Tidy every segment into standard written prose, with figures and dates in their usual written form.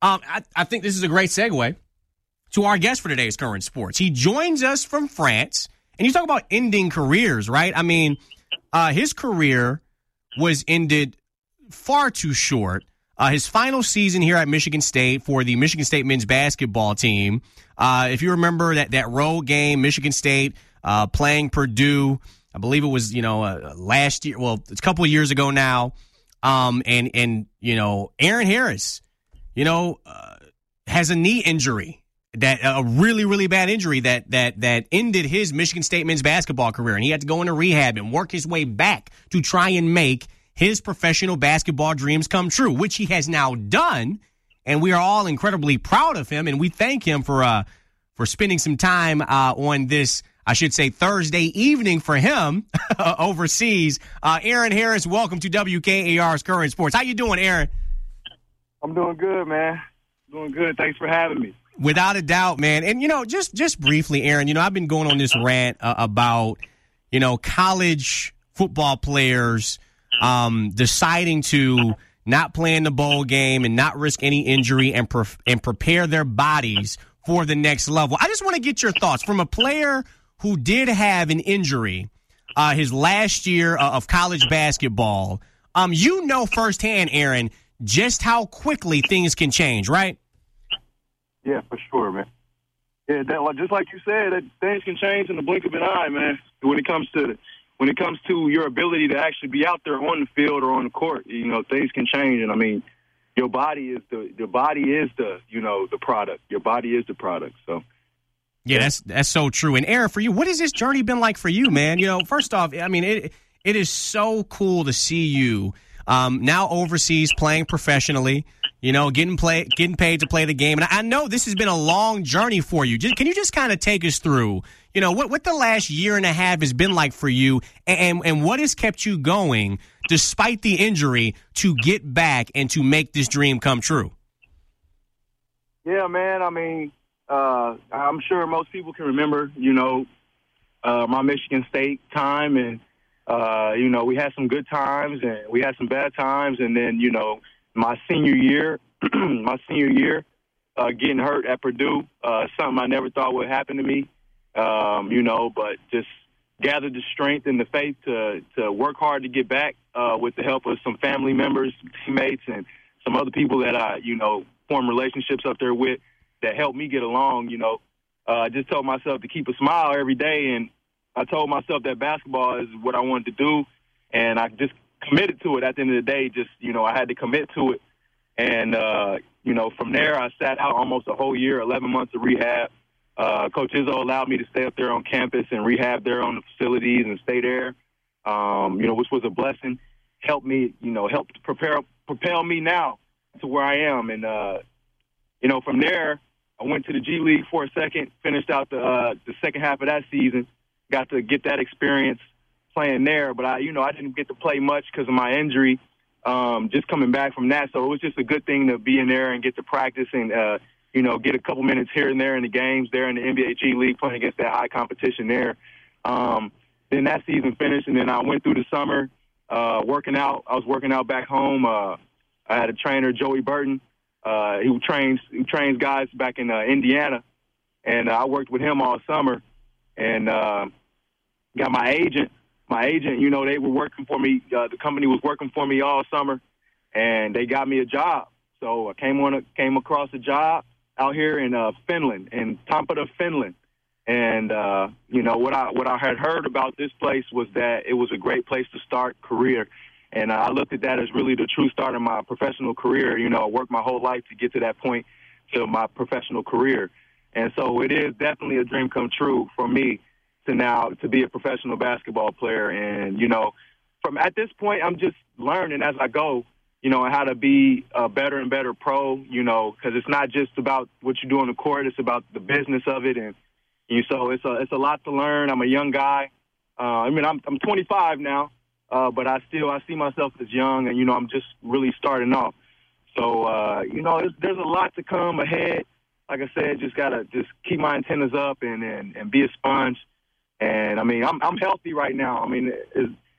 I think this is a great segue to our guest for today's Current Sports. He joins us from France, and you talk about ending careers, right? I mean, his career was ended far too short. His final season here at Michigan State for the Michigan State men's basketball team. If you remember that road game, Michigan State playing Purdue, I believe it was last year. Well, it's a couple of years ago now. And Aaron Harris, has a knee injury, that a really, really bad injury that ended his Michigan State men's basketball career, and he had to go into rehab and work his way back to try and make his professional basketball dreams come true, which he has now done, and we are all incredibly proud of him, and we thank him for spending some time on this, I should say, Thursday evening for him overseas. Aaron Harris, welcome to WKAR's Current Sports. How you doing, Aaron? I'm doing good, man. Doing good. Thanks for having me. Without a doubt, man. And, just briefly, Aaron, I've been going on this rant about, college football players deciding to not play in the bowl game and not risk any injury and prepare their bodies for the next level. I just want to get your thoughts from a player who did have an injury his last year of college basketball. Firsthand, Aaron, just how quickly things can change, right? Yeah, for sure, man. Yeah, just like you said, that things can change in the blink of an eye, man. When it comes to your ability to actually be out there on the field or on the court, things can change. And I mean, your body is the product. Your body is the product. So. Yeah, that's so true. And Aaron, for you, what has this journey been like for you, man? First off, I mean, it is so cool to see you now overseas playing professionally, getting paid to play the game. And I know this has been a long journey for you. Can you just kind of take us through, what the last year and a half has been like for you, and what has kept you going despite the injury to get back and to make this dream come true? Yeah, man. I mean, I'm sure most people can remember, my Michigan State time, and we had some good times and we had some bad times, and then my senior year, getting hurt at Purdue, something I never thought would happen to me, but just gathered the strength and the faith to work hard to get back with the help of some family members, teammates, and some other people that I formed relationships up there with that helped me get along. I just told myself to keep a smile every day, and I told myself that basketball is what I wanted to do, and I just committed to it. At the end of the day, just, I had to commit to it. And, from there, I sat out almost a whole year, 11 months of rehab. Coach Izzo allowed me to stay up there on campus and rehab there on the facilities and stay there, which was a blessing. Helped me, helped propel me now to where I am. And, from there, I went to the G League for a second, finished out the second half of that season, got to get that experience playing there. But I didn't get to play much because of my injury, just coming back from that. So it was just a good thing to be in there and get to practice and, get a couple minutes here and there in the games there in the NBA G League, playing against that high competition there. Then that season finished, and then I went through the summer working out. I was working out back home. I had a trainer, Joey Burton, who trains guys back in Indiana, and I worked with him all summer. And got my agent. My agent, they were working for me. The company was working for me all summer, and they got me a job. So I came across a job out here in Finland, in Tampere, Finland. And what I had heard about this place was that it was a great place to start career. And I looked at that as really the true start of my professional career. I worked my whole life to get to that point to my professional career. And so it is definitely a dream come true for me to be a professional basketball player. And, from at this point, I'm just learning as I go, how to be a better and better pro, because it's not just about what you do on the court. It's about the business of it. And so it's a lot to learn. I'm a young guy. I'm 25 now, but I see myself as young, and, I'm just really starting off. So, there's a lot to come ahead. Like I said, just gotta keep my antennas up and be a sponge. And I mean, I'm healthy right now. I mean,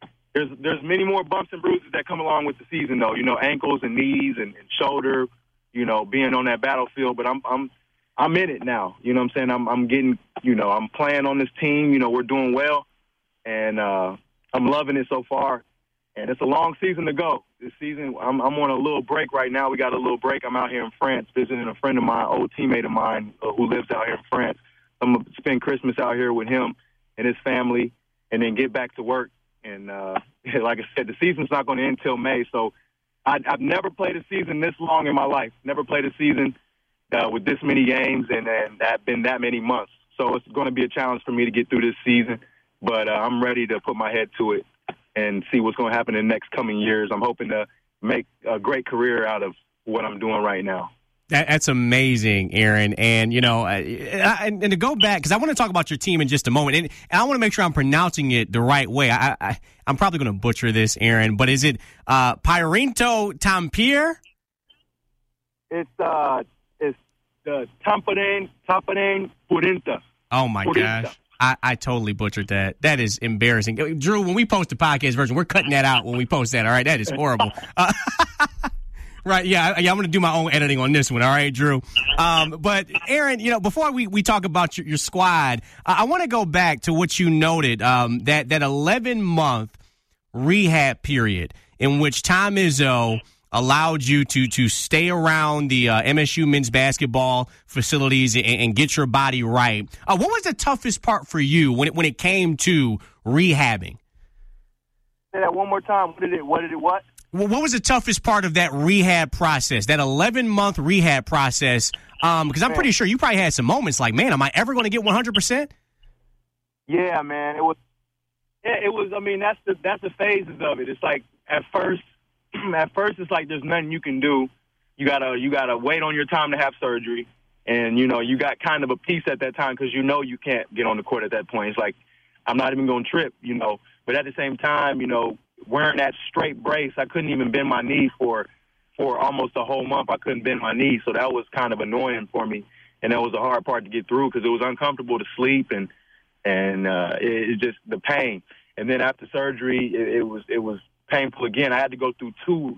there's many more bumps and bruises that come along with the season, though. Ankles and knees and shoulder, being on that battlefield, but I'm in it now. You know what I'm saying? I'm getting, I'm playing on this team. We're doing well, and I'm loving it so far. And it's a long season to go. This season, I'm on a little break right now. We got a little break. I'm out here in France visiting a friend of mine, old teammate of mine who lives out here in France. I'm going to spend Christmas out here with him and his family and then get back to work. And like I said, the season's not going to end till May. So I've never played a season this long in my life. Never played a season with this many games and that been that many months. So it's going to be a challenge for me to get through this season. But I'm ready to put my head to it and see what's going to happen in the next coming years. I'm hoping to make a great career out of what I'm doing right now. That's amazing, Aaron. And, and to go back, because I want to talk about your team in just a moment, and I want to make sure I'm pronouncing it the right way. I'm probably going to butcher this, Aaron, but is it Pyrinto Tampere? It's the Tampere Purinta. Oh, my gosh. I totally butchered that. That is embarrassing. Drew, when we post the podcast version, we're cutting that out when we post that, all right? That is horrible. Right, yeah, I'm going to do my own editing on this one, all right, Drew? But, Aaron, before we talk about your squad, I want to go back to what you noted, that 11-month rehab period in which Tom Izzo allowed you to stay around the MSU men's basketball facilities and get your body right. What was the toughest part for you when it came to rehabbing? Say that one more time. What? Well, what was the toughest part of that rehab process, that 11-month rehab process? Because I'm pretty sure you probably had some moments like, man, am I ever going to get 100%? Yeah, man. It was. I mean, that's the phases of it. It's like at first it's like there's nothing you can do. You gotta wait on your time to have surgery, and you got kind of a peace at that time because you can't get on the court at that point. It's like I'm not even gonna trip, But at the same time, wearing that straight brace, I couldn't even bend my knee for almost a whole month. I couldn't bend my knee, so that was kind of annoying for me, and that was the hard part to get through because it was uncomfortable to sleep and it just the pain. And then after surgery, it was painful again. I had to go through two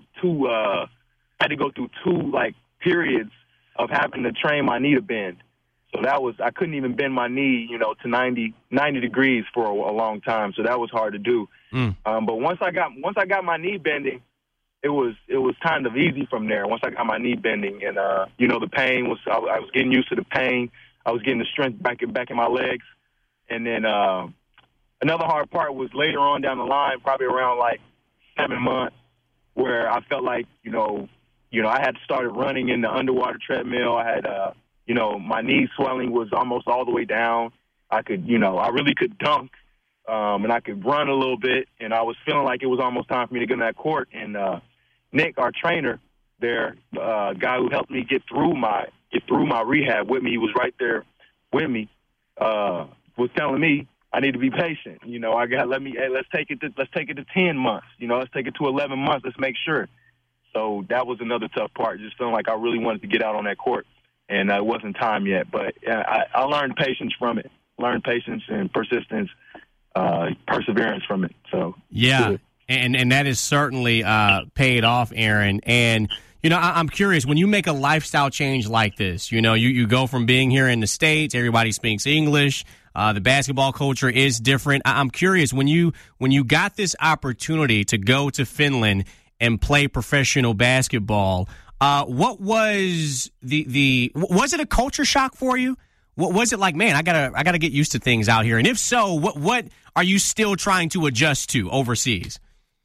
like periods of having to train my knee to bend. So I couldn't even bend my knee, to 90 degrees for a long time. So that was hard to do. But once I got my knee bending, it was kind of easy from there. Once I got my knee bending, and the pain was I was getting used to the pain. I was getting the strength back in my legs, and then another hard part was later on down the line, probably around like 7 months, where I felt like I had started running in the underwater treadmill. I had my knee swelling was almost all the way down. I really could dunk. And I could run a little bit, and I was feeling like it was almost time for me to get on that court. And Nick, our trainer there, guy who helped me get through my rehab with me, he was right there with me, was telling me I need to be patient. Let's take it to 10 months. Let's take it to 11 months. Let's make sure. So that was another tough part, just feeling like I really wanted to get out on that court, and it wasn't time yet. But I learned patience from it, patience and persistence. Perseverance from it. So yeah, and that is certainly paid off, Aaron. And I'm curious, when you make a lifestyle change like this, you go from being here in the States, everybody speaks English, the basketball culture is different. I'm curious, when you got this opportunity to go to Finland and play professional basketball, what was was it a culture shock for you? What was it like, man, I gotta get used to things out here? And if so, what are you still trying to adjust to overseas?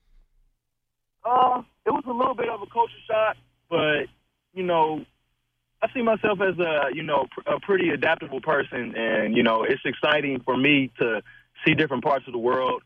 It was a little bit of a culture shock, but, I see myself as a pretty adaptable person, and, it's exciting for me to see different parts of the world,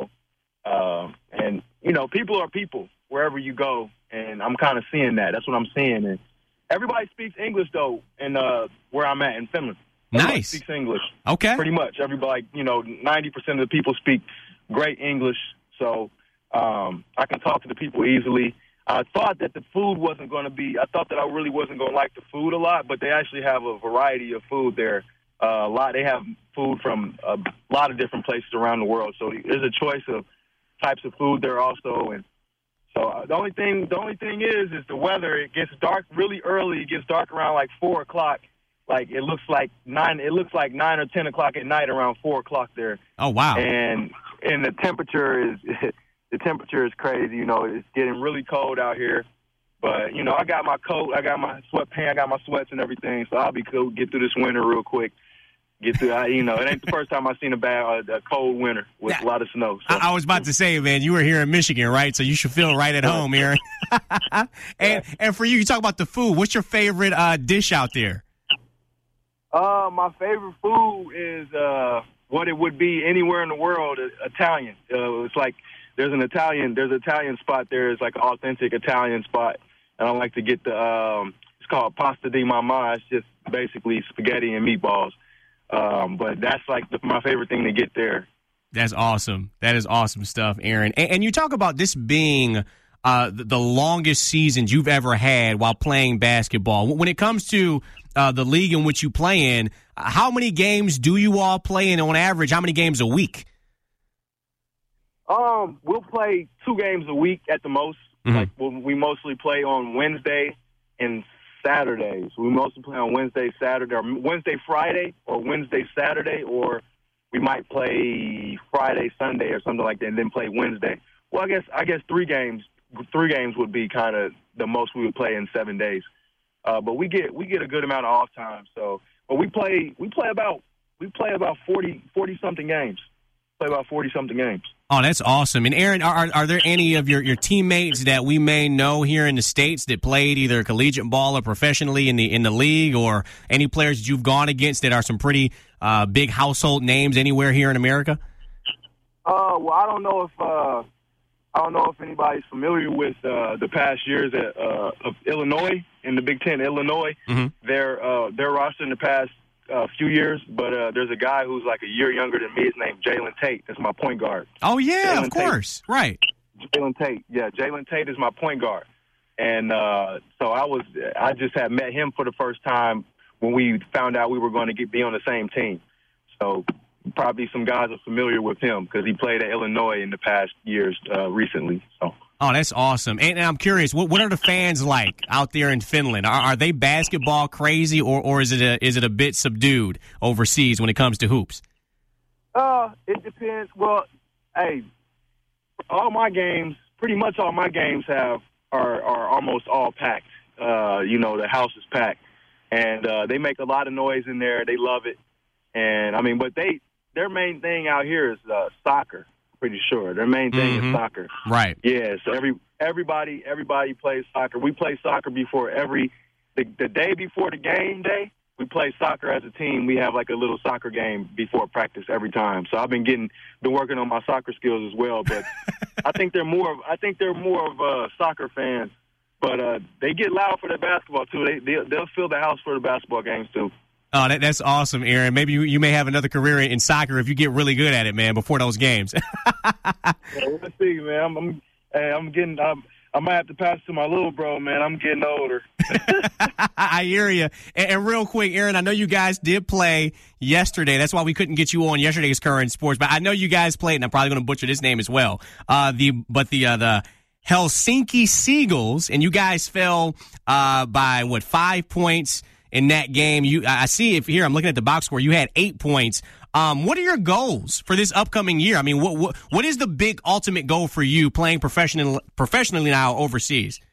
and, people are people wherever you go, and I'm kind of seeing that. That's what I'm seeing. And everybody speaks English, though, in where I'm at in Finland. Everybody nice. Speaks English. Okay. Pretty much. Everybody, 90% of the people speak great English, so I can talk to the people easily. I thought that the food wasn't going to be – I thought that I really wasn't going to like the food a lot, but they actually have a variety of food there. They have food from a lot of different places around the world, so there's a choice of types of food there also. And So the only thing is the weather. It gets dark really early. It gets dark around like 4 o'clock. Like it looks like 9 or 10 o'clock at night around 4 o'clock there. Oh wow! And the temperature is crazy. You know, it's getting really cold out here. But you know, I got my coat, I got my sweatpants, I got my sweats and everything. So I'll be cool. Get through this winter real quick. Get through. You know, it ain't the first time I've seen a cold winter with a lot of snow. So. I was about to say, man, you were here in Michigan, right? So you should feel right at home, Aaron. and for you talk about the food. What's your favorite dish out there? My favorite food is what it would be anywhere in the world. Italian. It's like there's an Italian spot there. It's like an authentic Italian spot, and I like to get it's called pasta di mamma. It's just basically spaghetti and meatballs. But that's like my favorite thing to get there. That's awesome. That is awesome stuff, Aaron. And you talk about this being the longest seasons you've ever had while playing basketball. When it comes to the league in which you play in, how many games do you all play in on average? How many games a week? We'll play 2 games a week at the most. Mm-hmm. Like we mostly play on Wednesday and Saturdays. We mostly play on Wednesday, Saturday, or Wednesday, Friday, or Wednesday, Saturday, or we might play Friday, Sunday, or something like that, and then play Wednesday. Well, I guess 3 games. 3 games would be kind of the most we would play in 7 days. But we get a good amount of off time. So, but we play about 40 something games. Play about 40 something games. Oh, that's awesome. And Aaron, are there any of your teammates that we may know here in the States that played either collegiate ball or professionally in the league, or any players that you've gone against that are some pretty big household names anywhere here in America? Well, I don't know if anybody's familiar with the past years of Illinois in the Big Ten. Illinois, mm-hmm. their roster in the past few years, but there's a guy who's like a year younger than me. His name's Jalen Tate. That's my point guard. Oh yeah, Jalen of course, Tate. Right. Jalen Tate. Yeah, Jalen Tate is my point guard, and so I just had met him for the first time when we found out we were going to be on the same team. So probably some guys are familiar with him because he played at Illinois in the past years recently. So. Oh, that's awesome. And I'm curious, what are the fans like out there in Finland? Are they basketball crazy, or is it a bit subdued overseas when it comes to hoops? It depends. Well, hey, pretty much all my games are almost all packed. The house is packed, and they make a lot of noise in there. They love it, and I mean, but their main thing out here is soccer. Pretty sure their main thing mm-hmm. is soccer. Right. Yeah. So everybody plays soccer. We play soccer before the day before the game day. We play soccer as a team. We have like a little soccer game before practice every time. So I've been working on my soccer skills as well. But I think they're more of soccer fans. But they get loud for the basketball too. They'll fill the house for the basketball games too. Oh, that's awesome, Aaron. Maybe you may have another career in soccer if you get really good at it, man, before those games. Yeah, let's see, man. I might have to pass it to my little bro, man. I'm getting older. I hear you. And real quick, Aaron, I know you guys did play yesterday. That's why we couldn't get you on yesterday's Current Sports. But I know you guys played, and I'm probably going to butcher this name as well. The Helsinki Seagulls, and you guys fell by 5 points in that game. I see it here. I'm looking at the box score. You had 8 points. What are your goals for this upcoming year? I mean, what is the big ultimate goal for you playing professionally now overseas?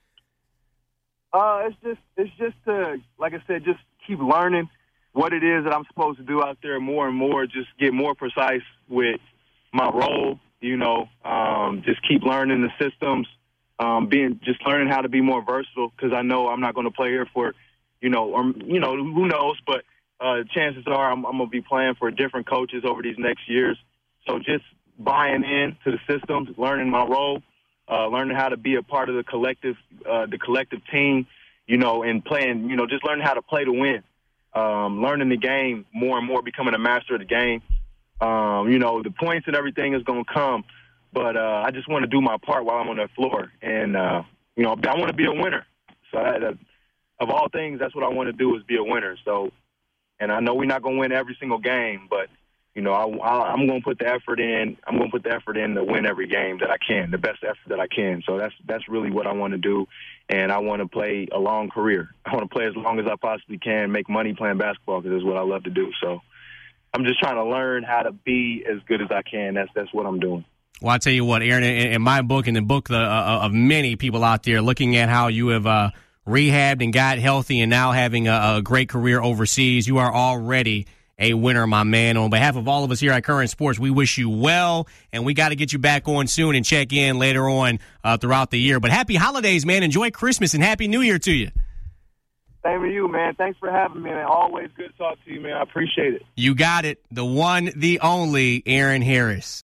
It's just to, like I said, just keep learning what it is that I'm supposed to do out there more and more. Just get more precise with my role. Just keep learning the systems. Just learning how to be more versatile, because I know I'm not going to play here for. Who knows? But chances are I'm going to be playing for different coaches over these next years. So just buying in to the systems, learning my role, learning how to be a part of the collective team, and playing, just learning how to play to win, learning the game more and more, becoming a master of the game. The points and everything is going to come, but I just want to do my part while I'm on that floor. And, I want to be a winner. So of all things, that's what I want to do, is be a winner. So, and I know we're not going to win every single game, but You know, I'm going to put the effort in. I'm going to put the effort in to win every game that I can, the best effort that I can. So that's really what I want to do, and I want to play a long career. I want to play as long as I possibly can, make money playing basketball because it's what I love to do. So I'm just trying to learn how to be as good as I can. That's what I'm doing. Well, I tell you what, Aaron, in my book and the book of many people out there, looking at how you have rehabbed and got healthy and now having a great career overseas, you are already a winner, my man. On behalf of all of us here at Current Sports, we wish you well, and we got to get you back on soon and check in later on throughout the year. But happy holidays, man. Enjoy Christmas, and Happy New Year to you. Same to you, man. Thanks for having me, man. Always good to talk to you, man. I appreciate it. You got it. The one, the only Aaron Harris.